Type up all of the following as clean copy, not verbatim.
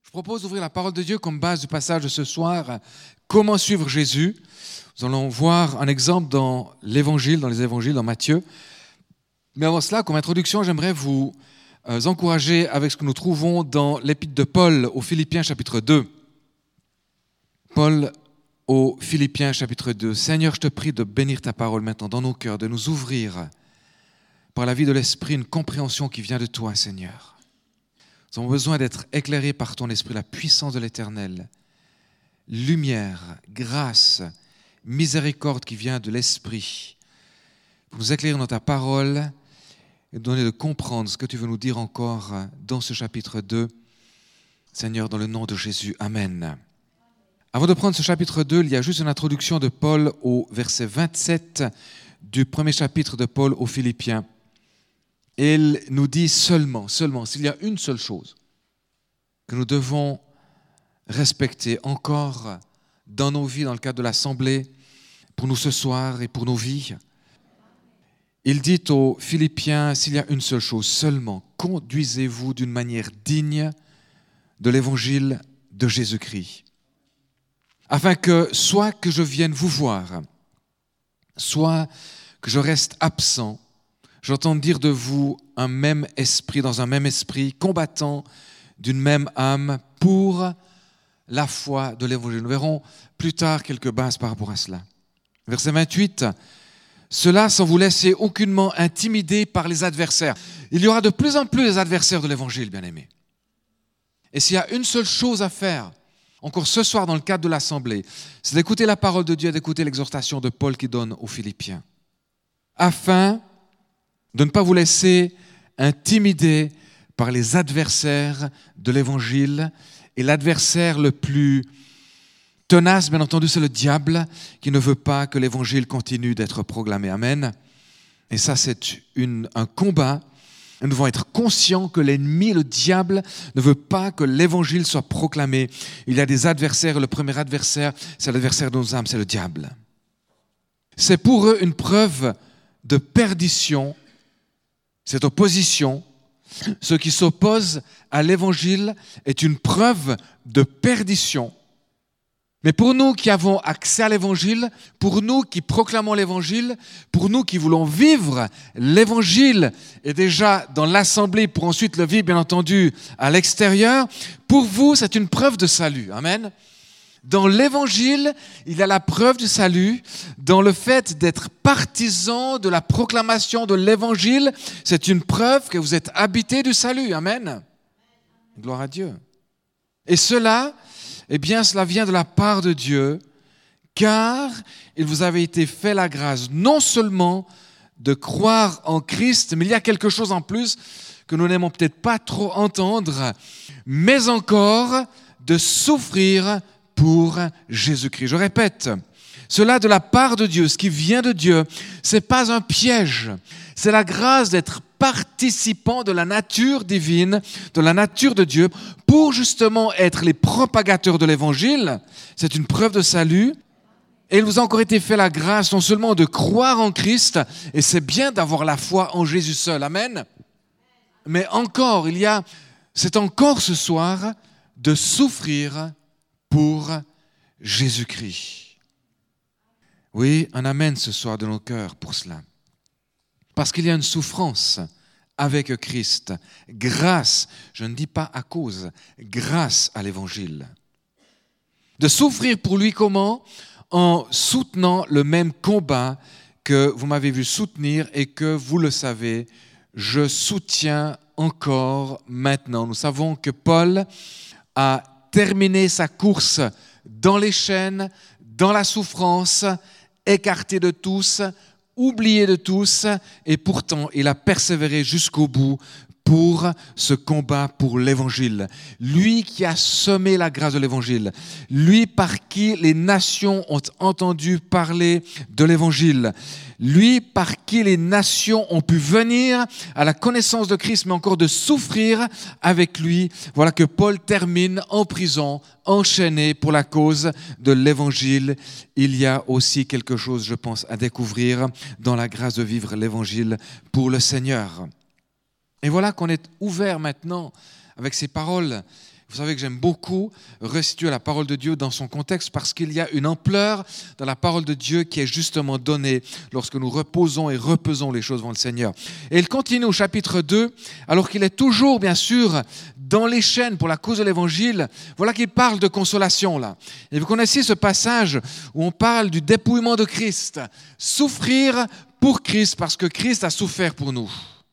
Je propose d'ouvrir la parole de Dieu comme base du passage de ce soir. Comment suivre Jésus? Nous allons voir un exemple dans l'évangile, dans les évangiles, dans Matthieu. Mais avant cela, comme introduction, j'aimerais vous encourager avec ce que nous trouvons dans l'épître de Paul aux Philippiens chapitre 2. Paul aux Philippiens chapitre 2. Seigneur, je te prie de bénir ta parole maintenant dans nos cœurs, de nous ouvrir par la vie de l'Esprit une compréhension qui vient de toi, Seigneur. Nous avons besoin d'être éclairés par ton Esprit, la puissance de l'Éternel. Lumière, grâce, miséricorde qui vient de l'Esprit. Pour nous éclairer dans ta parole et donner de comprendre ce que tu veux nous dire encore dans ce chapitre 2. Seigneur, dans le nom de Jésus, Amen. Avant de prendre ce chapitre 2, il y a juste une introduction de Paul au verset 27 du premier chapitre de Paul aux Philippiens. Et il nous dit seulement, s'il y a une seule chose que nous devons respecter encore dans nos vies, dans le cadre de l'Assemblée, pour nous ce soir et pour nos vies. Il dit aux Philippiens, s'il y a une seule chose, seulement conduisez-vous d'une manière digne de l'évangile de Jésus-Christ. Afin que soit que je vienne vous voir, soit que je reste absent, j'entends dire de vous un même esprit, dans un même esprit, combattant d'une même âme pour la foi de l'évangile. Nous verrons plus tard quelques bases par rapport à cela. Verset 28, cela sans vous laisser aucunement intimider par les adversaires. Il y aura de plus en plus des adversaires de l'évangile, bien-aimés. Et s'il y a une seule chose à faire, encore ce soir dans le cadre de l'Assemblée, c'est d'écouter la parole de Dieu et d'écouter l'exhortation de Paul qui donne aux Philippiens. Afin de ne pas vous laisser intimider par les adversaires de l'Évangile. Et l'adversaire le plus tenace, bien entendu, c'est le diable qui ne veut pas que l'Évangile continue d'être proclamé. Amen. Et ça, c'est un combat. Nous devons être conscients que l'ennemi, le diable, ne veut pas que l'Évangile soit proclamé. Il y a des adversaires. Le premier adversaire, c'est l'adversaire de nos âmes, c'est le diable. C'est pour eux une preuve de perdition. Cette opposition, ce qui s'oppose à l'Évangile est une preuve de perdition. Mais pour nous qui avons accès à l'Évangile, pour nous qui proclamons l'Évangile, pour nous qui voulons vivre l'Évangile et déjà dans l'Assemblée pour ensuite le vivre bien entendu à l'extérieur, pour vous c'est une preuve de salut. Amen. Dans l'Évangile, il y a la preuve du salut. Dans le fait d'être partisan de la proclamation de l'Évangile, c'est une preuve que vous êtes habité du salut. Amen. Gloire à Dieu. Et cela, cela vient de la part de Dieu, car il vous avait été fait la grâce non seulement de croire en Christ, mais il y a quelque chose en plus que nous n'aimons peut-être pas trop entendre, mais encore de souffrir pour Jésus-Christ. Je répète, cela de la part de Dieu, ce qui vient de Dieu, ce n'est pas un piège. C'est la grâce d'être participant de la nature divine, de la nature de Dieu, pour justement être les propagateurs de l'Évangile. C'est une preuve de salut. Et il vous a encore été fait la grâce non seulement de croire en Christ, et c'est bien d'avoir la foi en Jésus seul. Amen. Mais encore, c'est encore ce soir de souffrir pour Jésus-Christ. Oui, un amen ce soir de nos cœurs pour cela. Parce qu'il y a une souffrance avec Christ, grâce, je ne dis pas à cause, grâce à l'Évangile. De souffrir pour lui comment? En soutenant le même combat que vous m'avez vu soutenir et que, vous le savez, je soutiens encore maintenant. Nous savons que Paul a terminé sa course dans les chaînes, dans la souffrance, écarté de tous, oublié de tous, et pourtant il a persévéré jusqu'au bout pour ce combat pour l'Évangile. Lui qui a semé la grâce de l'Évangile, lui par qui les nations ont entendu parler de l'Évangile, lui par qui les nations ont pu venir à la connaissance de Christ, mais encore de souffrir avec lui. Voilà que Paul termine en prison, enchaîné pour la cause de l'Évangile. Il y a aussi quelque chose, je pense, à découvrir dans la grâce de vivre l'Évangile pour le Seigneur. Et voilà qu'on est ouvert maintenant avec ces paroles Vous savez que j'aime beaucoup restituer la parole de Dieu dans son contexte parce qu'il y a une ampleur dans la parole de Dieu qui est justement donnée lorsque nous reposons et repesons les choses devant le Seigneur. Et il continue au chapitre 2, alors qu'il est toujours, bien sûr, dans les chaînes pour la cause de l'Évangile. Voilà qu'il parle de consolation là. Et vous connaissez ce passage où on parle du dépouillement de Christ. Souffrir pour Christ parce que Christ a souffert pour nous.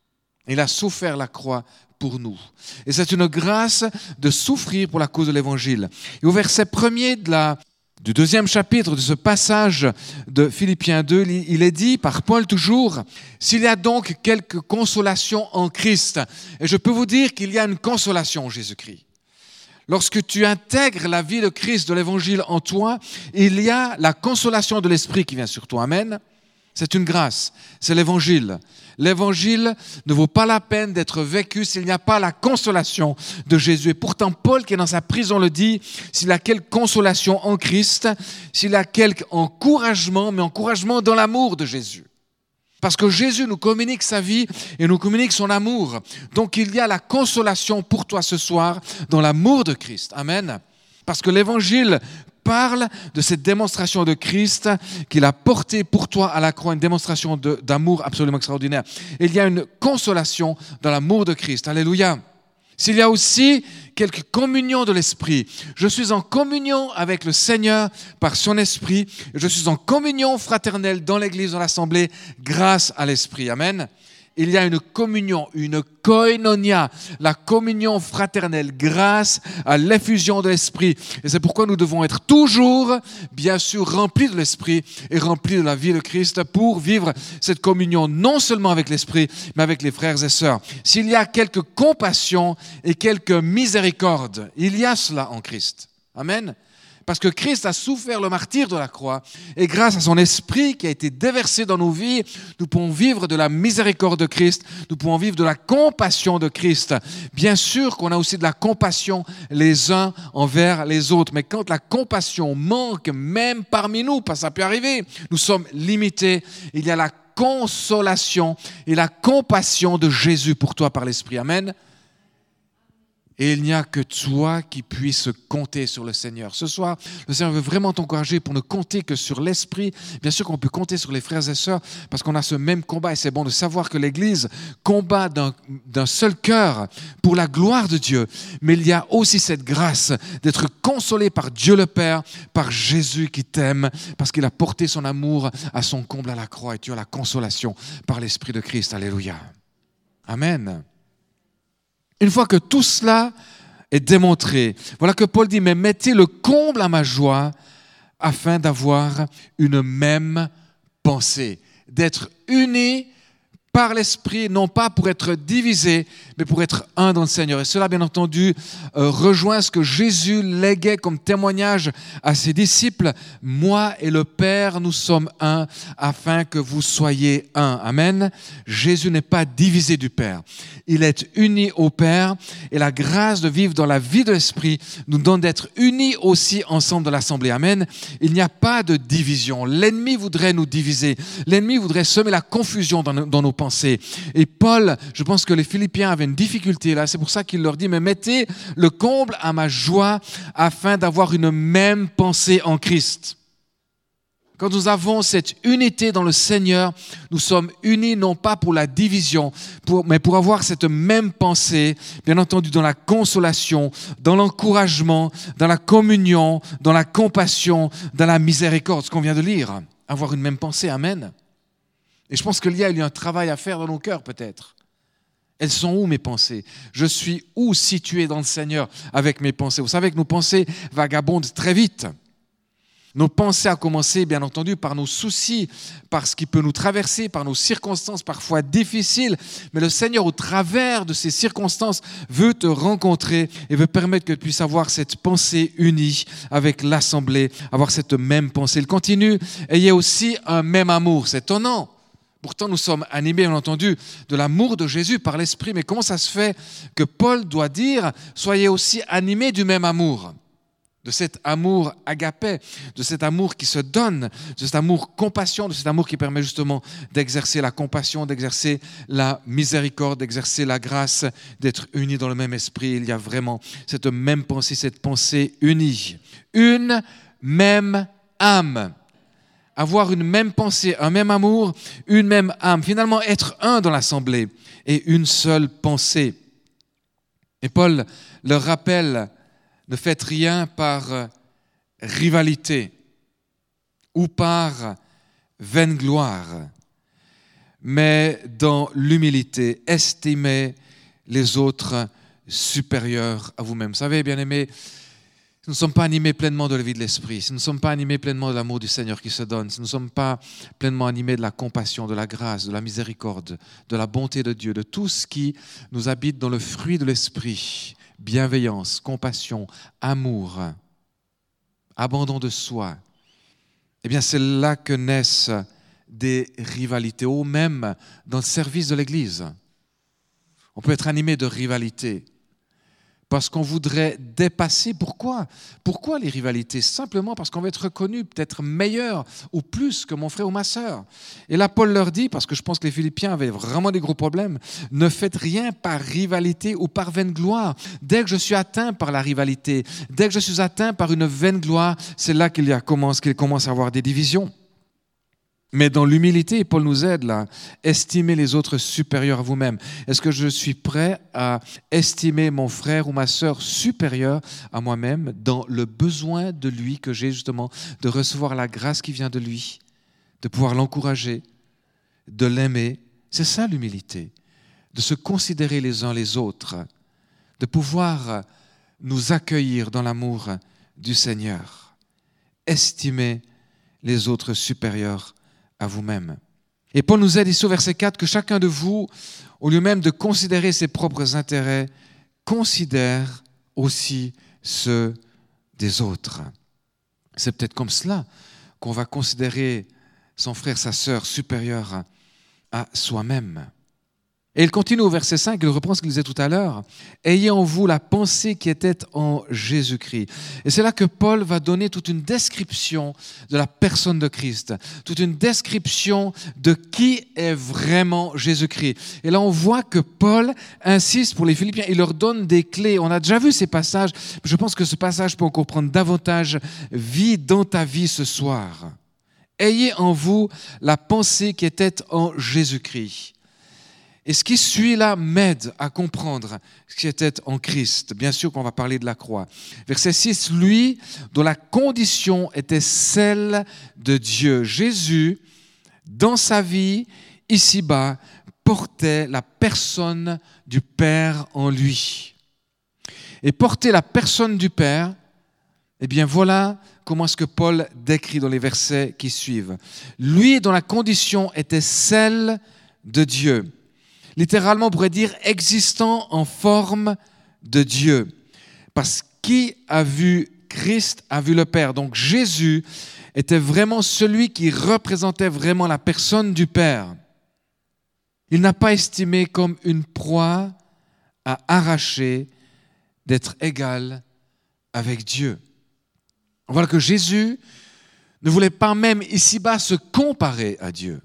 Il a souffert la croix pour nous. Et c'est une grâce de souffrir pour la cause de l'Évangile. Et au verset 1er du 2e chapitre de ce passage de Philippiens 2, il est dit par Paul toujours, « S'il y a donc quelque consolation en Christ, et je peux vous dire qu'il y a une consolation en Jésus-Christ. Lorsque tu intègres la vie de Christ, de l'Évangile en toi, il y a la consolation de l'Esprit qui vient sur toi. Amen. C'est une grâce, c'est l'Évangile. L'Évangile ne vaut pas la peine d'être vécu s'il n'y a pas la consolation de Jésus. Et pourtant, Paul, qui est dans sa prison, le dit, s'il y a quelque consolation en Christ, s'il y a quelque encouragement, mais encouragement dans l'amour de Jésus. Parce que Jésus nous communique sa vie et nous communique son amour. Donc, il y a la consolation pour toi ce soir dans l'amour de Christ. Amen. Parce que l'Évangile parle de cette démonstration de Christ qu'il a portée pour toi à la croix, une démonstration d'amour absolument extraordinaire. Et il y a une consolation dans l'amour de Christ. Alléluia. S'il y a aussi quelque communion de l'Esprit, je suis en communion avec le Seigneur par son Esprit, je suis en communion fraternelle dans l'Église, dans l'Assemblée, grâce à l'Esprit. Amen. Il y a une communion, une koinonia, la communion fraternelle grâce à l'effusion de l'Esprit. Et c'est pourquoi nous devons être toujours, bien sûr, remplis de l'Esprit et remplis de la vie de Christ pour vivre cette communion non seulement avec l'Esprit, mais avec les frères et sœurs. S'il y a quelque compassion et quelque miséricorde, il y a cela en Christ. Amen. Parce que Christ a souffert le martyre de la croix et grâce à son esprit qui a été déversé dans nos vies, nous pouvons vivre de la miséricorde de Christ, nous pouvons vivre de la compassion de Christ. Bien sûr qu'on a aussi de la compassion les uns envers les autres, mais quand la compassion manque même parmi nous, parce que ça peut arriver, nous sommes limités, il y a la consolation et la compassion de Jésus pour toi par l'esprit. Amen. Et il n'y a que toi qui puisses compter sur le Seigneur. Ce soir, le Seigneur veut vraiment t'encourager pour ne compter que sur l'Esprit. Bien sûr qu'on peut compter sur les frères et sœurs parce qu'on a ce même combat. Et c'est bon de savoir que l'Église combat d'un seul cœur pour la gloire de Dieu. Mais il y a aussi cette grâce d'être consolé par Dieu le Père, par Jésus qui t'aime, parce qu'il a porté son amour à son comble à la croix. Et tu as la consolation par l'Esprit de Christ. Alléluia. Amen. Une fois que tout cela est démontré, voilà que Paul dit, mais mettez le comble à ma joie afin d'avoir une même pensée, d'être unis par l'Esprit, non pas pour être divisés, mais pour être un dans le Seigneur. Et cela, bien entendu, rejoint ce que Jésus léguait comme témoignage à ses disciples. Moi et le Père, nous sommes un, afin que vous soyez un. Amen. Jésus n'est pas divisé du Père. Il est uni au Père et la grâce de vivre dans la vie de l'Esprit nous donne d'être unis aussi ensemble dans l'Assemblée. Amen. Il n'y a pas de division. L'ennemi voudrait nous diviser. L'ennemi voudrait semer la confusion dans nos pensées. Et Paul, je pense que les Philippiens avaient une difficulté là. C'est pour ça qu'il leur dit, mais mettez le comble à ma joie afin d'avoir une même pensée en Christ. Quand nous avons cette unité dans le Seigneur, nous sommes unis non pas pour la division, mais pour avoir cette même pensée, bien entendu dans la consolation, dans l'encouragement, dans la communion, dans la compassion, dans la miséricorde, ce qu'on vient de lire. Avoir une même pensée, amen. Et je pense qu'il y a un travail à faire dans nos cœurs peut-être. Elles sont où mes pensées? Je suis où situé dans le Seigneur avec mes pensées? Vous savez que nos pensées vagabondent très vite. Nos pensées à commencer, bien entendu, par nos soucis, par ce qui peut nous traverser, par nos circonstances parfois difficiles. Mais le Seigneur, au travers de ces circonstances, veut te rencontrer et veut permettre que tu puisses avoir cette pensée unie avec l'Assemblée, avoir cette même pensée. Il continue, ayez aussi un même amour. C'est étonnant. Pourtant, nous sommes animés, bien entendu, de l'amour de Jésus par l'Esprit. Mais comment ça se fait que Paul doit dire « Soyez aussi animés du même amour » ? de cet amour agapé, de cet amour qui se donne, de cet amour compassion, de cet amour qui permet justement d'exercer la compassion, d'exercer la miséricorde, d'exercer la grâce, d'être unis dans le même esprit. Il y a vraiment cette même pensée, cette pensée unie. Une même âme. Avoir une même pensée, un même amour, une même âme. Finalement, être un dans l'assemblée et une seule pensée. Et Paul leur rappelle: ne faites rien par rivalité ou par vaine gloire, mais dans l'humilité, estimez les autres supérieurs à vous-même. Vous savez, bien-aimés, si nous ne sommes pas animés pleinement de la vie de l'esprit, si nous ne sommes pas animés pleinement de l'amour du Seigneur qui se donne, si nous ne sommes pas pleinement animés de la compassion, de la grâce, de la miséricorde, de la bonté de Dieu, de tout ce qui nous habite dans le fruit de l'esprit, bienveillance, compassion, amour, abandon de soi, eh bien c'est là que naissent des rivalités, ou même dans le service de l'Église. On peut être animé de rivalité parce qu'on voudrait dépasser. Pourquoi les rivalités? Simplement parce qu'on veut être reconnu, peut-être meilleur ou plus que mon frère ou ma sœur. Et là, Paul leur dit, parce que je pense que les Philippiens avaient vraiment des gros problèmes: ne faites rien par rivalité ou par vaine gloire. Dès que je suis atteint par la rivalité, dès que je suis atteint par une vaine gloire, c'est là qu'il commence à avoir des divisions. Mais dans l'humilité, Paul nous aide là, estimez les autres supérieurs à vous-même. Est-ce que je suis prêt à estimer mon frère ou ma sœur supérieur à moi-même dans le besoin de lui que j'ai justement, de recevoir la grâce qui vient de lui, de pouvoir l'encourager, de l'aimer? C'est ça l'humilité, de se considérer les uns les autres, de pouvoir nous accueillir dans l'amour du Seigneur. Estimez les autres supérieurs à vous-même. Et Paul nous aide ici au verset 4 que chacun de vous, au lieu même de considérer ses propres intérêts, considère aussi ceux des autres. C'est peut-être comme cela qu'on va considérer son frère, sa sœur supérieur à soi-même. Et il continue au verset 5, il reprend ce qu'il disait tout à l'heure. Ayez en vous la pensée qui était en Jésus-Christ. Et c'est là que Paul va donner toute une description de la personne de Christ, toute une description de qui est vraiment Jésus-Christ. Et là, on voit que Paul insiste pour les Philippiens, il leur donne des clés. On a déjà vu ces passages, mais je pense que ce passage peut encore prendre davantage vie dans ta vie ce soir. Ayez en vous la pensée qui était en Jésus-Christ. Et ce qui suit là m'aide à comprendre ce qui était en Christ. Bien sûr qu'on va parler de la croix. Verset 6, lui dont la condition était celle de Dieu. Jésus, dans sa vie, ici-bas, portait la personne du Père en lui. Et porter la personne du Père, eh bien voilà comment est-ce que Paul décrit dans les versets qui suivent. Lui dont la condition était celle de Dieu. Littéralement, on pourrait dire existant en forme de Dieu. Parce que qui a vu Christ a vu le Père. Donc Jésus était vraiment celui qui représentait vraiment la personne du Père. Il n'a pas estimé comme une proie à arracher d'être égal avec Dieu. Voilà que Jésus ne voulait pas même ici-bas se comparer à Dieu.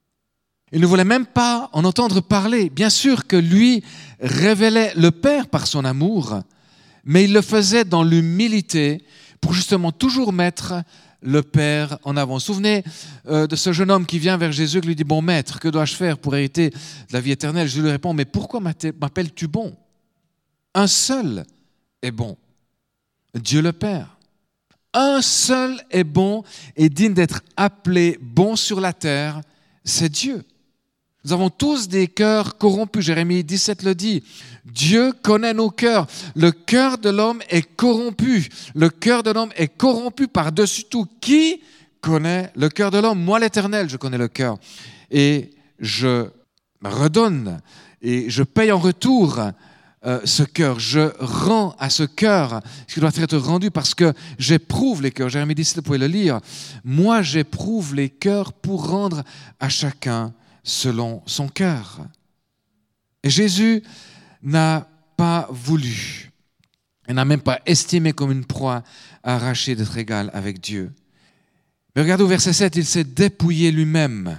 Il ne voulait même pas en entendre parler. Bien sûr que lui révélait le Père par son amour, mais il le faisait dans l'humilité pour justement toujours mettre le Père en avant. Vous vous souvenez de ce jeune homme qui vient vers Jésus et lui dit « Bon maître, que dois-je faire pour hériter de la vie éternelle ?» Jésus lui répond « Mais pourquoi m'appelles-tu bon ? Un seul est bon, Dieu le Père. Un seul est bon et digne d'être appelé bon sur la terre, c'est Dieu. » Nous avons tous des cœurs corrompus. Jérémie 17 le dit. Dieu connaît nos cœurs. Le cœur de l'homme est corrompu. Le cœur de l'homme est corrompu par-dessus tout. Qui connaît le cœur de l'homme? Moi, l'Éternel, je connais le cœur. Et je redonne et je paye en retour ce cœur. Je rends à ce cœur ce qui doit être rendu parce que j'éprouve les cœurs. Jérémie 17, vous pouvez le lire. Moi, j'éprouve les cœurs pour rendre à chacun selon son cœur. Et Jésus n'a pas voulu Il n'a même pas estimé comme une proie arrachée d'être égal avec Dieu. Mais regardez au verset 7, il s'est dépouillé lui-même.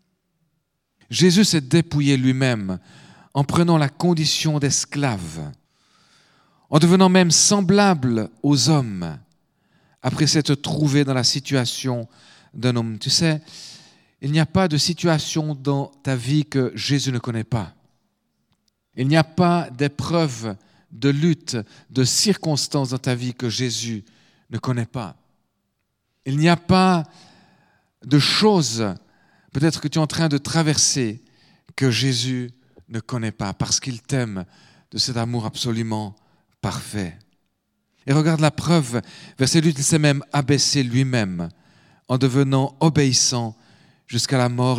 Jésus s'est dépouillé lui-même en prenant la condition d'esclave, en devenant même semblable aux hommes, après s'être trouvé dans la situation d'un homme. Tu sais, il n'y a pas de situation dans ta vie que Jésus ne connaît pas. Il n'y a pas d'épreuve, de lutte, de circonstances dans ta vie que Jésus ne connaît pas. Il n'y a pas de choses, peut-être que tu es en train de traverser, que Jésus ne connaît pas, parce qu'il t'aime de cet amour absolument parfait. Et regarde la preuve, verset 8, il s'est même abaissé lui-même en devenant obéissant jusqu'à la mort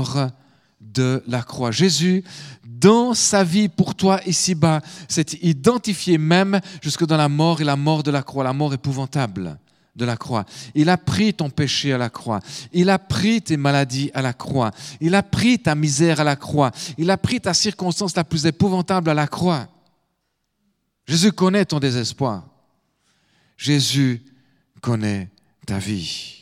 de la croix. Jésus, dans sa vie pour toi ici-bas, s'est identifié même jusque dans la mort et la mort de la croix, la mort épouvantable de la croix. Il a pris ton péché à la croix. Il a pris tes maladies à la croix. Il a pris ta misère à la croix. Il a pris ta circonstance la plus épouvantable à la croix. Jésus connaît ton désespoir. Jésus connaît ta vie.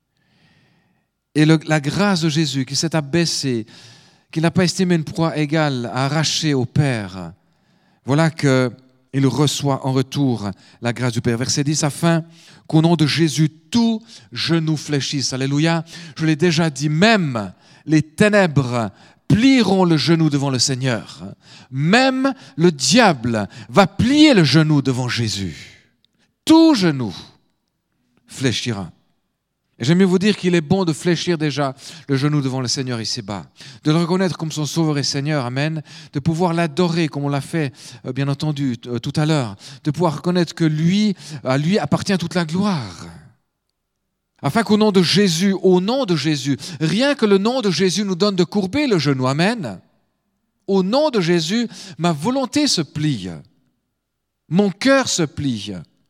Et la grâce de Jésus qui s'est abaissé, qui n'a pas estimé une proie égale à arracher au Père, voilà qu'il reçoit en retour la grâce du Père. Verset 10, afin qu'au nom de Jésus, tout genou fléchisse. Alléluia. Je l'ai déjà dit, même les ténèbres plieront le genou devant le Seigneur. Même le diable va plier le genou devant Jésus. Tout genou fléchira. Et j'aime mieux vous dire qu'il est bon de fléchir déjà le genou devant le Seigneur ici-bas, de le reconnaître comme son Sauveur et Seigneur, amen, de pouvoir l'adorer comme on l'a fait, bien entendu, tout à l'heure, de pouvoir reconnaître que à lui appartient toute la gloire. Afin qu'au nom de Jésus, rien que le nom de Jésus nous donne de courber le genou, amen. Au nom de Jésus, ma volonté se plie, mon cœur se plie.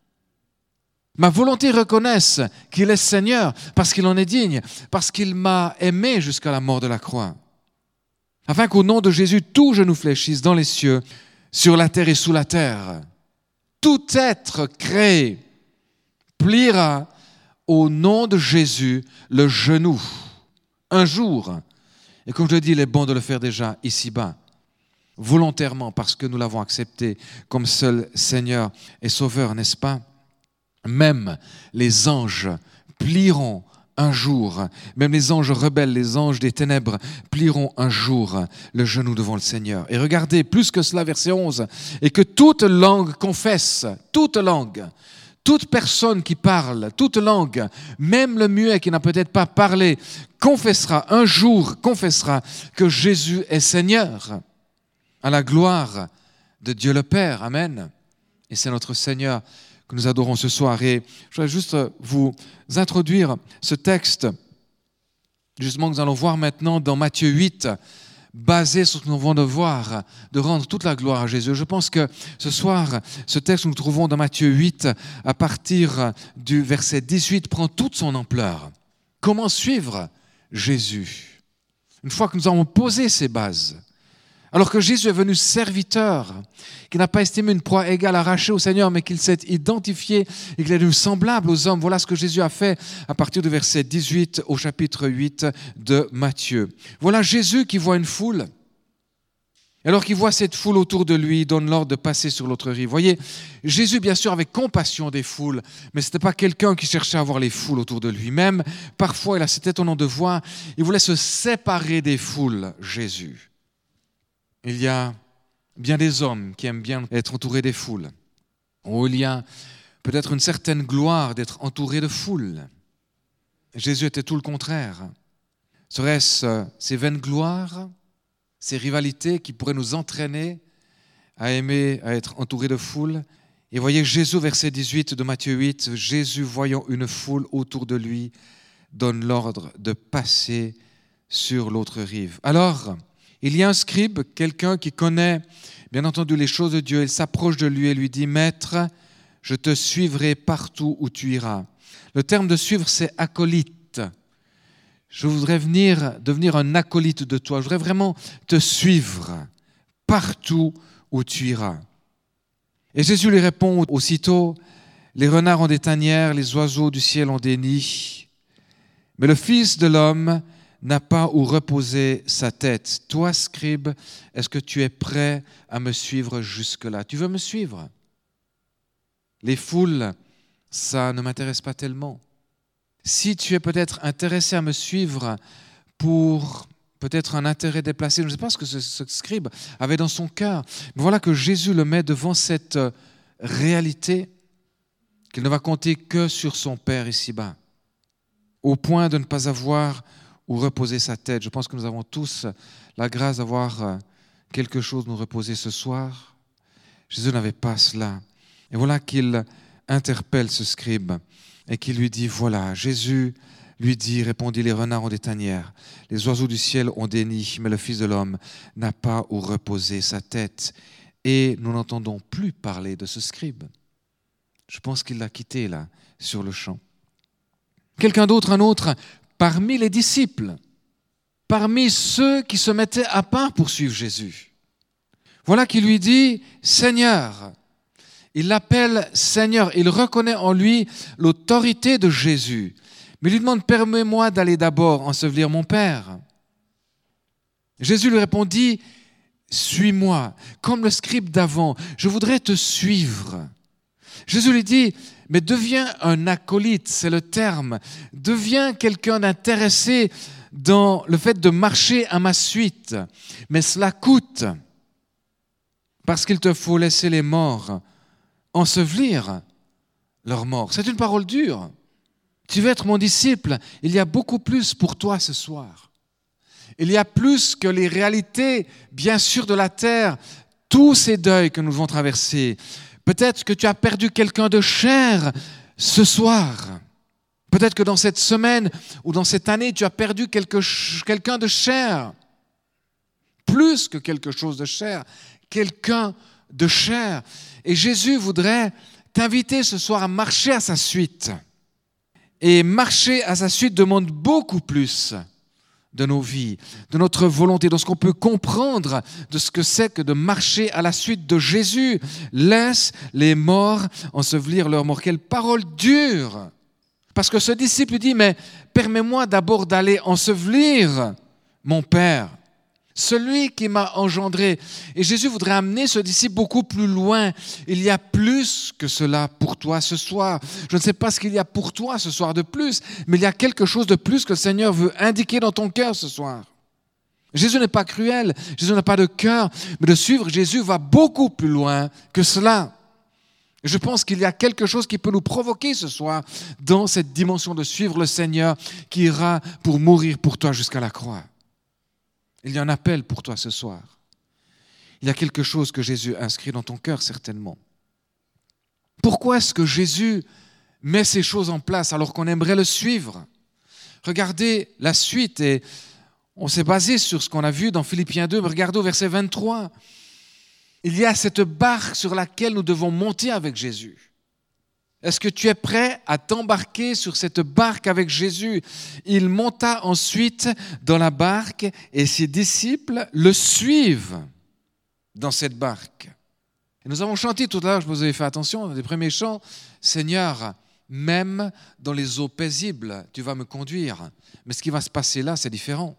Ma volonté reconnaisse qu'il est Seigneur parce qu'il en est digne, parce qu'il m'a aimé jusqu'à la mort de la croix. Afin qu'au nom de Jésus, tout genou fléchisse dans les cieux, sur la terre et sous la terre. Tout être créé pliera au nom de Jésus le genou. Un jour, et comme je dis, il est bon de le faire déjà ici-bas, volontairement parce que nous l'avons accepté comme seul Seigneur et Sauveur, n'est-ce pas? Même les anges plieront un jour, même les anges rebelles, les anges des ténèbres plieront un jour le genou devant le Seigneur. Et regardez, plus que cela, verset 11, et que toute langue confesse, toute langue, toute personne qui parle, toute langue, même le muet qui n'a peut-être pas parlé, un jour confessera que Jésus est Seigneur, à la gloire de Dieu le Père. Amen. Et c'est notre Seigneur que nous adorons ce soir. Et je voudrais juste vous introduire ce texte, justement, que nous allons voir maintenant dans Matthieu 8, basé sur ce que nous venons de voir, de rendre toute la gloire à Jésus. Je pense que ce soir, ce texte que nous trouvons dans Matthieu 8, à partir du verset 18, prend toute son ampleur. Comment suivre Jésus? Une fois que nous avons posé ces bases, alors que Jésus est venu serviteur, qui n'a pas estimé une proie égale arrachée au Seigneur, mais qu'il s'est identifié et qu'il est devenu semblable aux hommes. Voilà ce que Jésus a fait à partir du verset 18 au chapitre 8 de Matthieu. Voilà Jésus qui voit une foule. Et alors qu'il voit cette foule autour de lui, il donne l'ordre de passer sur l'autre rive. Vous voyez, Jésus, bien sûr, avait compassion des foules, mais ce n'était pas quelqu'un qui cherchait à avoir les foules autour de lui-même. Parfois, il a cet étonnant de voir, il voulait se séparer des foules, Jésus. Il y a bien des hommes qui aiment bien être entourés des foules. Ou il y a peut-être une certaine gloire d'être entouré de foules. Jésus était tout le contraire. Serait-ce ces vaines gloires, ces rivalités qui pourraient nous entraîner à aimer, à être entouré de foules? Et voyez Jésus, verset 18 de Matthieu 8, Jésus, voyant une foule autour de lui, donne l'ordre de passer sur l'autre rive. Alors, il y a un scribe, quelqu'un qui connaît bien entendu les choses de Dieu. Il s'approche de lui et lui dit « Maître, je te suivrai partout où tu iras. » Le terme de suivre, c'est acolyte. Je voudrais devenir un acolyte de toi. Je voudrais vraiment te suivre partout où tu iras. Et Jésus lui répond aussitôt, « Les renards ont des tanières, les oiseaux du ciel ont des nids, mais le Fils de l'homme n'a pas où reposer sa tête. Toi, scribe, est-ce que tu es prêt à me suivre jusque-là? Tu veux me suivre? Les foules, ça ne m'intéresse pas tellement. Si tu es peut-être intéressé à me suivre pour peut-être un intérêt déplacé, je ne sais pas ce que ce scribe avait dans son cœur, mais voilà que Jésus le met devant cette réalité qu'il ne va compter que sur son Père ici-bas, au point de ne pas avoir où reposer sa tête. Je pense que nous avons tous la grâce d'avoir quelque chose nous reposer ce soir. Jésus n'avait pas cela. Et voilà qu'il interpelle ce scribe et qu'il lui dit, voilà, Jésus lui dit, répondit, les renards ont des tanières, les oiseaux du ciel ont des nids, mais le Fils de l'homme n'a pas où reposer sa tête. Et nous n'entendons plus parler de ce scribe. Je pense qu'il l'a quitté là, sur le champ. Quelqu'un d'autre, un autre, parmi les disciples, parmi ceux qui se mettaient à part pour suivre Jésus. Voilà qui lui dit, Seigneur. Il l'appelle Seigneur. Il reconnaît en lui l'autorité de Jésus. Mais il lui demande, permets-moi d'aller d'abord ensevelir mon Père. Jésus lui répondit, suis-moi. Comme le scribe d'avant, je voudrais te suivre. Jésus lui dit, mais deviens un acolyte, c'est le terme. Deviens quelqu'un d'intéressé dans le fait de marcher à ma suite. Mais cela coûte, parce qu'il te faut laisser les morts ensevelir leurs morts. C'est une parole dure. Tu veux être mon disciple, il y a beaucoup plus pour toi ce soir. Il y a plus que les réalités, bien sûr, de la terre, tous ces deuils que nous devons traverser. Peut-être que tu as perdu quelqu'un de cher ce soir. Peut-être que dans cette semaine ou dans cette année, tu as perdu quelqu'un de cher. Plus que quelque chose de cher, quelqu'un de cher. Et Jésus voudrait t'inviter ce soir à marcher à sa suite. Et marcher à sa suite demande beaucoup plus de nos vies, de notre volonté, de ce qu'on peut comprendre de ce que c'est que de marcher à la suite de Jésus. Laisse les morts ensevelir leurs morts. Quelle parole dure! Parce que ce disciple dit, mais permets-moi d'abord d'aller ensevelir mon Père, celui qui m'a engendré. Et Jésus voudrait amener ce disciple beaucoup plus loin. Il y a plus que cela pour toi ce soir. Je ne sais pas ce qu'il y a pour toi ce soir de plus, mais il y a quelque chose de plus que le Seigneur veut indiquer dans ton cœur ce soir. Jésus n'est pas cruel, Jésus n'a pas de cœur, mais de suivre Jésus va beaucoup plus loin que cela. Et je pense qu'il y a quelque chose qui peut nous provoquer ce soir dans cette dimension de suivre le Seigneur qui ira pour mourir pour toi jusqu'à la croix. Il y a un appel pour toi ce soir. Il y a quelque chose que Jésus inscrit dans ton cœur, certainement. Pourquoi est-ce que Jésus met ces choses en place alors qu'on aimerait le suivre? Regardez la suite, et on s'est basé sur ce qu'on a vu dans Philippiens 2, mais regardez au verset 23. Il y a cette barque sur laquelle nous devons monter avec Jésus. Est-ce que tu es prêt à t'embarquer sur cette barque avec Jésus? Il monta ensuite dans la barque et ses disciples le suivent dans cette barque. Et nous avons chanté tout à l'heure, je vous avais fait attention, dans les premiers chants, « Seigneur, même dans les eaux paisibles, tu vas me conduire. » Mais ce qui va se passer là, c'est différent.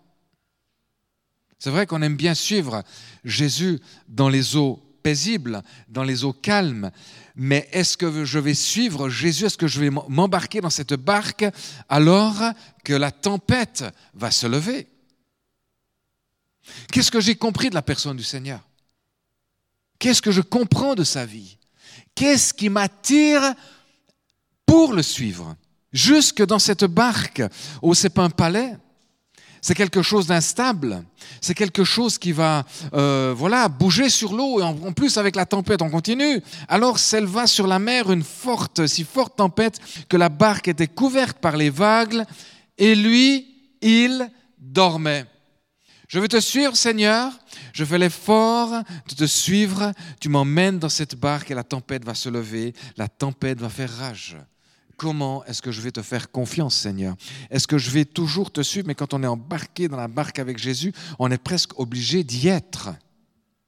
C'est vrai qu'on aime bien suivre Jésus dans les eaux paisibles, dans les eaux calmes, mais est-ce que je vais suivre Jésus? Est-ce que je vais m'embarquer dans cette barque alors que la tempête va se lever? Qu'est-ce que j'ai compris de la personne du Seigneur? Qu'est-ce que je comprends de sa vie? Qu'est-ce qui m'attire pour le suivre? Jusque dans cette barque, où ce n'est pas un palais, c'est quelque chose d'instable, c'est quelque chose qui va bouger sur l'eau, et en plus avec la tempête on continue. Alors s'éleva sur la mer une si forte tempête que la barque était couverte par les vagues, et lui, il dormait. Je veux te suivre, Seigneur, je fais l'effort de te suivre, tu m'emmènes dans cette barque et la tempête va se lever, la tempête va faire rage. Comment est-ce que je vais te faire confiance, Seigneur? Est-ce que je vais toujours te suivre? Mais quand on est embarqué dans la barque avec Jésus, on est presque obligé d'y être.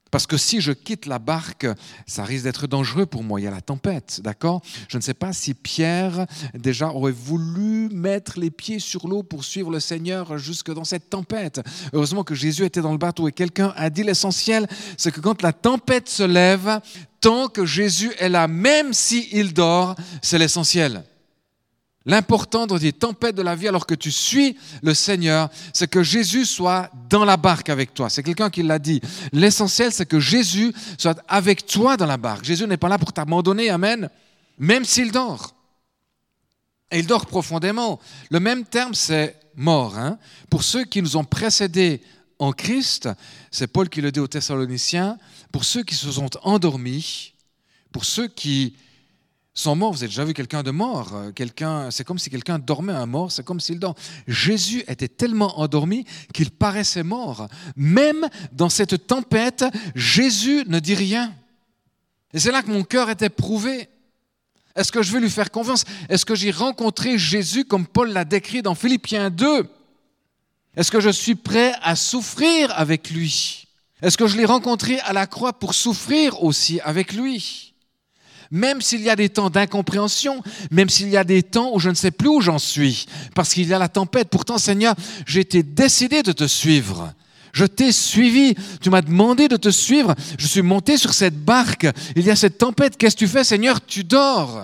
Parce que si je quitte la barque, ça risque d'être dangereux pour moi. Il y a la tempête, d'accord ? Je ne sais pas si Pierre déjà aurait voulu mettre les pieds sur l'eau pour suivre le Seigneur jusque dans cette tempête. Heureusement que Jésus était dans le bateau et quelqu'un a dit l'essentiel, c'est que quand la tempête se lève, tant que Jésus est là, même s'il dort, c'est l'essentiel. L'important dans des tempêtes de la vie, alors que tu suis le Seigneur, c'est que Jésus soit dans la barque avec toi. C'est quelqu'un qui l'a dit. L'essentiel, c'est que Jésus soit avec toi dans la barque. Jésus n'est pas là pour t'abandonner, amen, même s'il dort. Et il dort profondément. Le même terme, c'est mort. Pour ceux qui nous ont précédés en Christ, c'est Paul qui le dit aux Thessaloniciens, pour ceux qui se sont endormis, pour ceux qui sont morts, vous avez déjà vu quelqu'un de mort, c'est comme si quelqu'un dormait, un mort, c'est comme s'il dort. Jésus était tellement endormi qu'il paraissait mort. Même dans cette tempête, Jésus ne dit rien. Et c'est là que mon cœur est éprouvé. Est-ce que je vais lui faire confiance ? Est-ce que j'ai rencontré Jésus comme Paul l'a décrit dans Philippiens 2 ? Est-ce que je suis prêt à souffrir avec lui ? Est-ce que je l'ai rencontré à la croix pour souffrir aussi avec lui ? Même s'il y a des temps d'incompréhension, même s'il y a des temps où je ne sais plus où j'en suis, parce qu'il y a la tempête. Pourtant, Seigneur, j'ai été décidé de te suivre. Je t'ai suivi, tu m'as demandé de te suivre. Je suis monté sur cette barque. Il y a cette tempête. Qu'est-ce que tu fais, Seigneur ? Tu dors.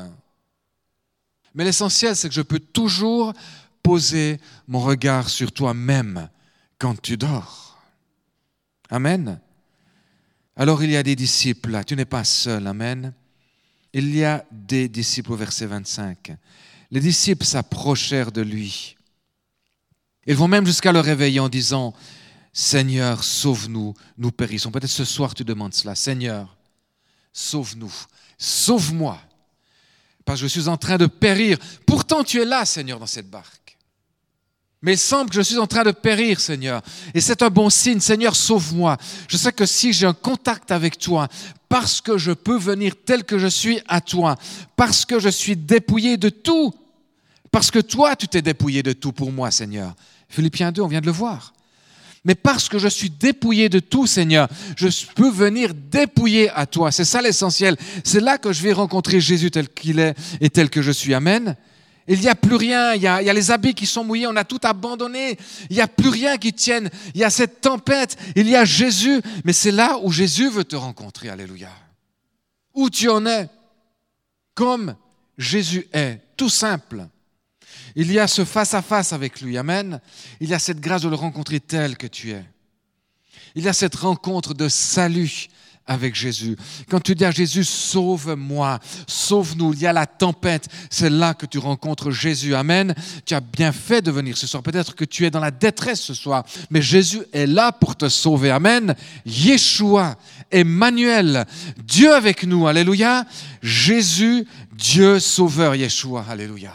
Mais l'essentiel, c'est que je peux toujours poser mon regard sur toi-même quand tu dors. Amen. Alors il y a des disciples là. Tu n'es pas seul. Amen. Il y a des disciples au verset 25. Les disciples s'approchèrent de lui. Ils vont même jusqu'à le réveiller en disant « Seigneur, sauve-nous, nous périssons. » Peut-être ce soir tu demandes cela. « Seigneur, sauve-nous, sauve-moi, parce que je suis en train de périr. » Pourtant tu es là, Seigneur, dans cette barque. Mais il semble que je suis en train de périr, Seigneur. Et c'est un bon signe. Seigneur, sauve-moi. Je sais que si j'ai un contact avec toi, parce que je peux venir tel que je suis à toi, parce que je suis dépouillé de tout, parce que toi, tu t'es dépouillé de tout pour moi, Seigneur. Philippiens 2, on vient de le voir. Mais parce que je suis dépouillé de tout, Seigneur, je peux venir dépouiller à toi. C'est ça l'essentiel. C'est là que je vais rencontrer Jésus tel qu'il est et tel que je suis. Amen. Il n'y a plus rien, il y a les habits qui sont mouillés, on a tout abandonné, il n'y a plus rien qui tienne, il y a cette tempête, il y a Jésus, mais c'est là où Jésus veut te rencontrer, alléluia. Où tu en es, comme Jésus est, tout simple. Il y a ce face-à-face avec lui, amen. Il y a cette grâce de le rencontrer tel que tu es. Il y a cette rencontre de salut avec Jésus. Quand tu dis à Jésus, sauve-moi, sauve-nous, il y a la tempête, c'est là que tu rencontres Jésus. Amen. Tu as bien fait de venir ce soir. Peut-être que tu es dans la détresse ce soir, mais Jésus est là pour te sauver. Amen. Yeshua, Emmanuel, Dieu avec nous. Alléluia. Jésus, Dieu sauveur, Yeshua. Alléluia.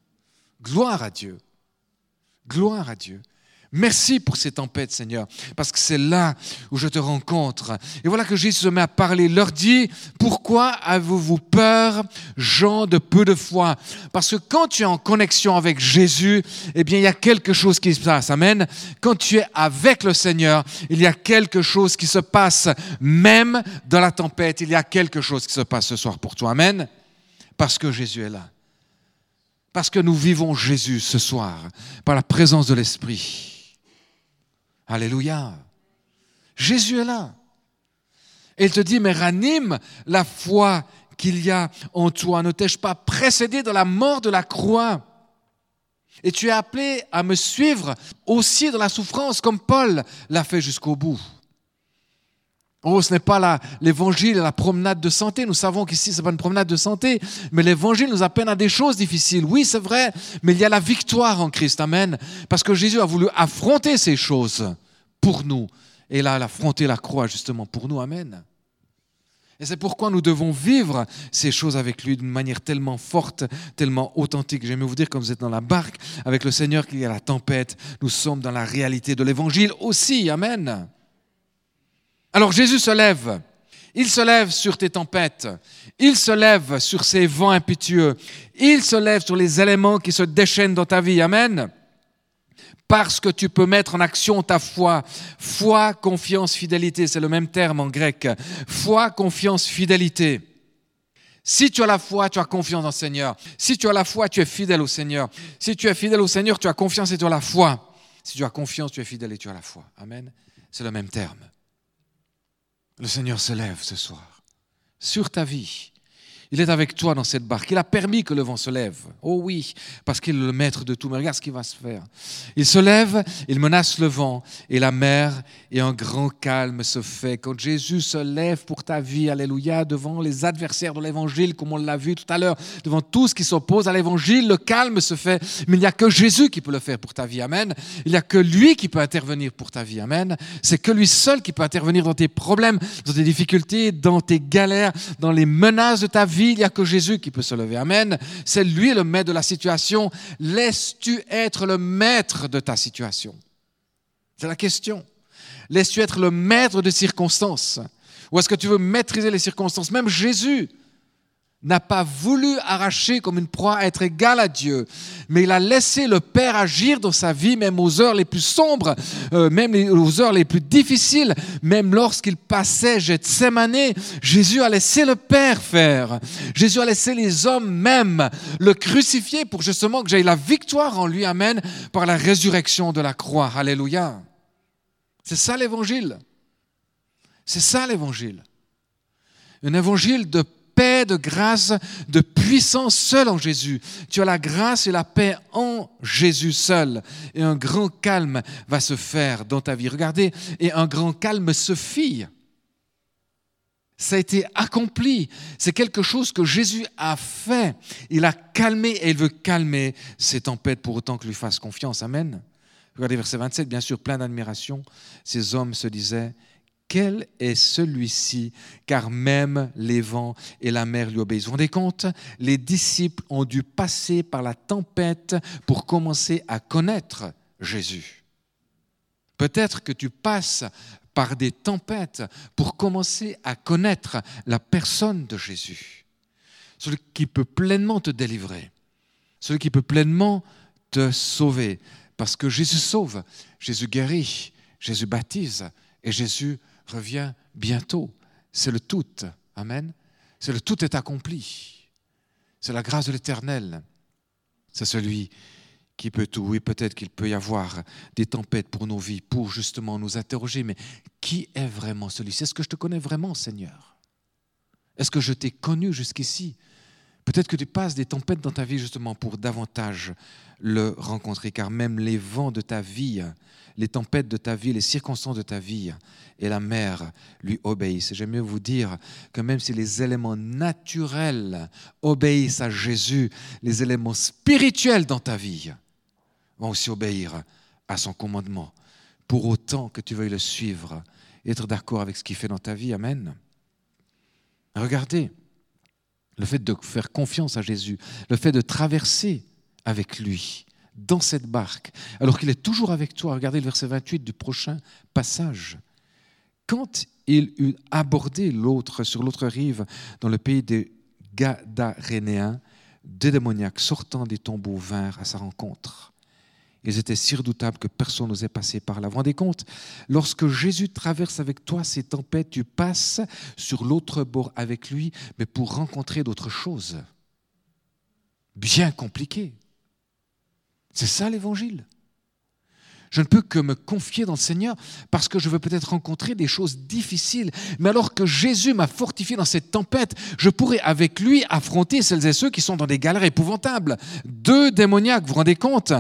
Gloire à Dieu. Gloire à Dieu. Merci pour ces tempêtes, Seigneur, parce que c'est là où je te rencontre. Et voilà que Jésus se met à parler, leur dit, pourquoi avez-vous peur, gens de peu de foi ? Parce que quand tu es en connexion avec Jésus, eh bien, il y a quelque chose qui se passe. Amen. Quand tu es avec le Seigneur, il y a quelque chose qui se passe, même dans la tempête, il y a quelque chose qui se passe ce soir pour toi. Amen. Parce que Jésus est là. Parce que nous vivons Jésus ce soir, par la présence de l'Esprit. Alléluia. Jésus est là. Et il te dit, mais ranime la foi qu'il y a en toi. Ne t'ai-je pas précédé dans la mort de la croix ? Et tu es appelé à me suivre aussi dans la souffrance, comme Paul l'a fait jusqu'au bout. Oh, ce n'est pas l'évangile et la promenade de santé. Nous savons qu'ici, ce n'est pas une promenade de santé, mais l'évangile nous appelle à des choses difficiles. Oui, c'est vrai, mais il y a la victoire en Christ. Amen. Parce que Jésus a voulu affronter ces choses pour nous. Et là, il a affronté la croix justement pour nous. Amen. Et c'est pourquoi nous devons vivre ces choses avec lui d'une manière tellement forte, tellement authentique. J'aime vous dire, comme vous êtes dans la barque avec le Seigneur, qu'il y a la tempête, nous sommes dans la réalité de l'évangile aussi. Amen. Alors Jésus se lève, il se lève sur tes tempêtes, il se lève sur ces vents impétueux, il se lève sur les éléments qui se déchaînent dans ta vie, amen. parce que tu peux mettre en action ta foi. Foi, confiance, fidélité, c'est le même terme en grec. Foi, confiance, fidélité. Si tu as la foi, tu as confiance dans le Seigneur. Si tu as la foi, tu es fidèle au Seigneur. Si tu es fidèle au Seigneur, tu as confiance et tu as la foi. Si tu as confiance, tu es fidèle et tu as la foi. Amen. C'est le même terme. Le Seigneur se lève ce soir sur ta vie. Il est avec toi dans cette barque. Il a permis que le vent se lève. Oh oui, parce qu'il est le maître de tout. Mais regarde ce qu'il va se faire. Il se lève, il menace le vent et la mer, et un grand calme se fait. Quand Jésus se lève pour ta vie, alléluia, devant les adversaires de l'évangile, comme on l'a vu tout à l'heure, devant tout ce qui s'oppose à l'évangile, le calme se fait. Mais il n'y a que Jésus qui peut le faire pour ta vie. Amen. Il n'y a que lui qui peut intervenir pour ta vie. Amen. C'est que lui seul qui peut intervenir dans tes problèmes, dans tes difficultés, dans tes galères, dans les menaces de ta vie. Il n'y a que Jésus qui peut se lever. Amen. C'est lui le maître de la situation. Laisses-tu être le maître de ta situation? C'est la question. Laisses-tu être le maître des circonstances? Ou est-ce que tu veux maîtriser les circonstances? Même Jésus n'a pas voulu arracher comme une proie à être égal à Dieu, mais il a laissé le Père agir dans sa vie, même aux heures les plus sombres, même aux heures les plus difficiles, même lorsqu'il passait Gethsémani, Jésus a laissé le Père faire. Jésus a laissé les hommes même le crucifier pour justement que j'aie la victoire en lui, amen, par la résurrection de la croix. Alléluia. C'est ça l'évangile. C'est ça l'évangile. Un évangile de paix, de grâce, de puissance seule en Jésus. Tu as la grâce et la paix en Jésus seul. Et un grand calme va se faire dans ta vie. Regardez, et un grand calme se fit. Ça a été accompli. C'est quelque chose que Jésus a fait. Il a calmé et il veut calmer ces tempêtes pour autant que lui fasse confiance. Amen. Regardez verset 27, bien sûr, plein d'admiration. Ces hommes se disaient: quel est celui-ci, car même les vents et la mer lui obéissent. Vous vous rendez compte? Les disciples ont dû passer par la tempête pour commencer à connaître Jésus. Peut-être que tu passes par des tempêtes pour commencer à connaître la personne de Jésus. Celui qui peut pleinement te délivrer. Celui qui peut pleinement te sauver. Parce que Jésus sauve, Jésus guérit, Jésus baptise et Jésus revient bientôt. C'est le tout. Amen. C'est le tout est accompli. C'est la grâce de l'Éternel. C'est celui qui peut tout. Oui, peut-être qu'il peut y avoir des tempêtes pour nos vies, pour justement nous interroger. Mais qui est vraiment celui-ci? Est-ce que je te connais vraiment, Seigneur? Est-ce que je t'ai connu jusqu'ici? Peut-être que tu passes des tempêtes dans ta vie justement pour davantage le rencontrer, car même les vents de ta vie, les tempêtes de ta vie, les circonstances de ta vie et la mer lui obéissent. Et j'aime mieux vous dire que même si les éléments naturels obéissent à Jésus, les éléments spirituels dans ta vie vont aussi obéir à son commandement, pour autant que tu veuilles le suivre et être d'accord avec ce qu'il fait dans ta vie. Amen. Regardez, le fait de faire confiance à Jésus, le fait de traverser avec lui dans cette barque, alors qu'il est toujours avec toi. Regardez le verset 28 du prochain passage. Quand il eut abordé sur l'autre rive, dans le pays des Gadarénéens, des démoniaques sortant des tombeaux vinrent à sa rencontre. Ils étaient si redoutables que personne n'osait passer par là. Vous vous rendez compte? Lorsque Jésus traverse avec toi ces tempêtes, tu passes sur l'autre bord avec lui, mais pour rencontrer d'autres choses bien compliquées. C'est ça l'évangile. Je ne peux que me confier dans le Seigneur parce que je veux peut-être rencontrer des choses difficiles. Mais alors que Jésus m'a fortifié dans cette tempête, je pourrais avec lui affronter celles et ceux qui sont dans des galères épouvantables. 2 démoniaques, vous vous rendez compte?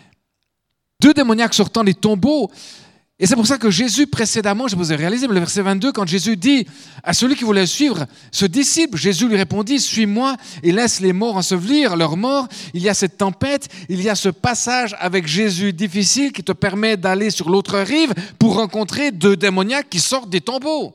2 démoniaques sortant des tombeaux. Et c'est pour ça que Jésus, précédemment, je vous ai réalisé, mais le verset 22, quand Jésus dit à celui qui voulait suivre, ce disciple, Jésus lui répondit: suis-moi et laisse les morts ensevelir leurs morts. Il y a cette tempête, il y a ce passage avec Jésus difficile qui te permet d'aller sur l'autre rive pour rencontrer 2 démoniaques qui sortent des tombeaux.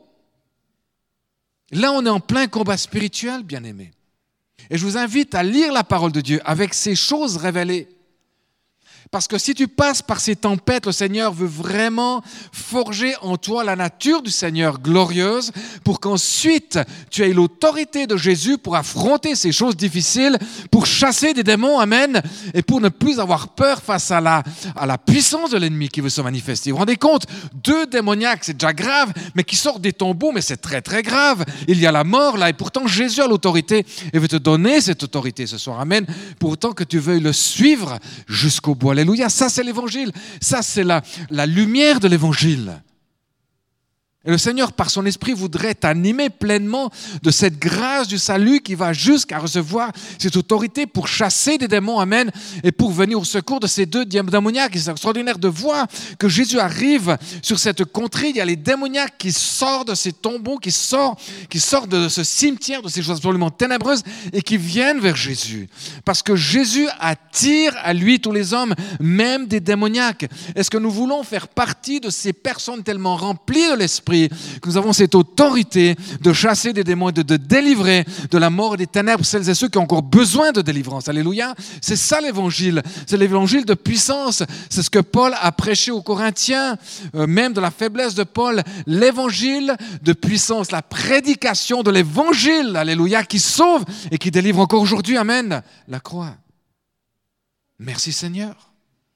Là, on est en plein combat spirituel, bien-aimés. Et je vous invite à lire la parole de Dieu avec ces choses révélées. Parce que si tu passes par ces tempêtes, le Seigneur veut vraiment forger en toi la nature du Seigneur glorieuse pour qu'ensuite tu aies l'autorité de Jésus pour affronter ces choses difficiles, pour chasser des démons, amen, et pour ne plus avoir peur face à la puissance de l'ennemi qui veut se manifester. Vous vous rendez compte, 2 démoniaques, c'est déjà grave, mais qui sortent des tombeaux, mais c'est très très grave. Il y a la mort là, et pourtant Jésus a l'autorité et veut te donner cette autorité ce soir, amen, pour autant que tu veuilles le suivre jusqu'au bout. Alléluia, ça c'est l'évangile, ça c'est la lumière de l'évangile. Et le Seigneur, par son esprit, voudrait t'animer pleinement de cette grâce du salut qui va jusqu'à recevoir cette autorité pour chasser des démons, amen, et pour venir au secours de ces 2 démoniaques. C'est extraordinaire de voir que Jésus arrive sur cette contrée. Il y a les démoniaques qui sortent de ces tombeaux, qui sortent de ce cimetière, de ces choses absolument ténébreuses, et qui viennent vers Jésus. Parce que Jésus attire à lui tous les hommes, même des démoniaques. Est-ce que nous voulons faire partie de ces personnes tellement remplies de l'esprit que nous avons cette autorité de chasser des démons et de délivrer de la mort et des ténèbres celles et ceux qui ont encore besoin de délivrance. Alléluia. C'est ça l'évangile. C'est l'évangile de puissance. C'est ce que Paul a prêché aux Corinthiens, même de la faiblesse de Paul. L'évangile de puissance, la prédication de l'évangile, alléluia, qui sauve et qui délivre encore aujourd'hui. Amen. La croix. Merci Seigneur.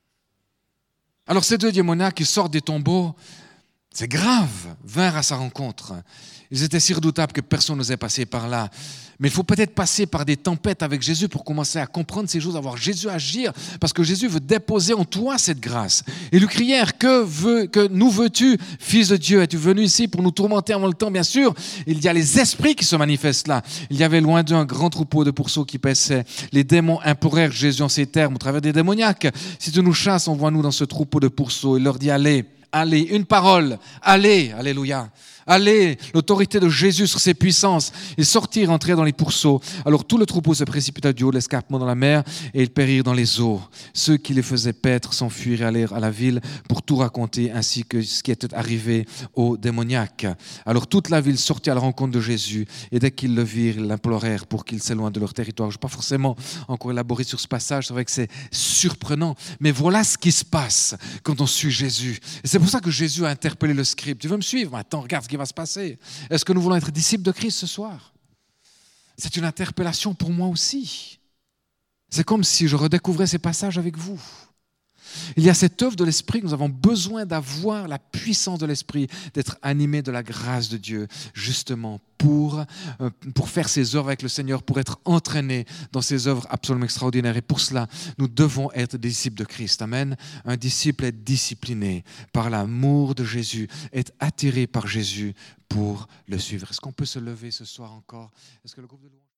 Alors ces 2 démoniaques qui sortent des tombeaux, c'est grave, vinrent à sa rencontre. Ils étaient si redoutables que personne n'osait passer par là. Mais il faut peut-être passer par des tempêtes avec Jésus pour commencer à comprendre ces choses, à voir Jésus agir, parce que Jésus veut déposer en toi cette grâce. Ils lui crièrent, que nous veux-tu, fils de Dieu? Es-tu venu ici pour nous tourmenter avant le temps? Bien sûr, il y a les esprits qui se manifestent là. Il y avait loin d'eux un grand troupeau de pourceaux qui paissaient. Les démons implorèrent Jésus en ces termes, au travers des démoniaques. Si tu nous chasses, envoie-nous dans ce troupeau de pourceaux. Il leur dit, allez, une parole, allez, alléluia. Allez, l'autorité de Jésus sur ses puissances. Ils sortirent, entrèrent dans les pourceaux. Alors tout le troupeau se précipita du haut de l'escarpement dans la mer et ils périrent dans les eaux. Ceux qui les faisaient paître s'enfuirent et allèrent à la ville pour tout raconter, ainsi que ce qui était arrivé aux démoniaques. Alors toute la ville sortit à la rencontre de Jésus et dès qu'ils le virent, ils l'implorèrent pour qu'il s'éloigne de leur territoire. Je ne vais pas forcément encore élaborer sur ce passage, c'est vrai que c'est surprenant, mais voilà ce qui se passe quand on suit Jésus. Et c'est pour ça que Jésus a interpellé le scribe. Tu veux me suivre? Attends, regarde ce qui va se passer. Est-ce que nous voulons être disciples de Christ ce soir? C'est une interpellation pour moi aussi. C'est comme si je redécouvrais ces passages avec vous. Il y a cette œuvre de l'Esprit que nous avons besoin d'avoir, la puissance de l'Esprit, d'être animés de la grâce de Dieu, justement pour faire ces œuvres avec le Seigneur, pour être entraînés dans ces œuvres absolument extraordinaires. Et pour cela, nous devons être des disciples de Christ. Amen. Un disciple est discipliné par l'amour de Jésus, est attiré par Jésus pour le suivre. Est-ce qu'on peut se lever ce soir encore? Est-ce que le groupe de louanges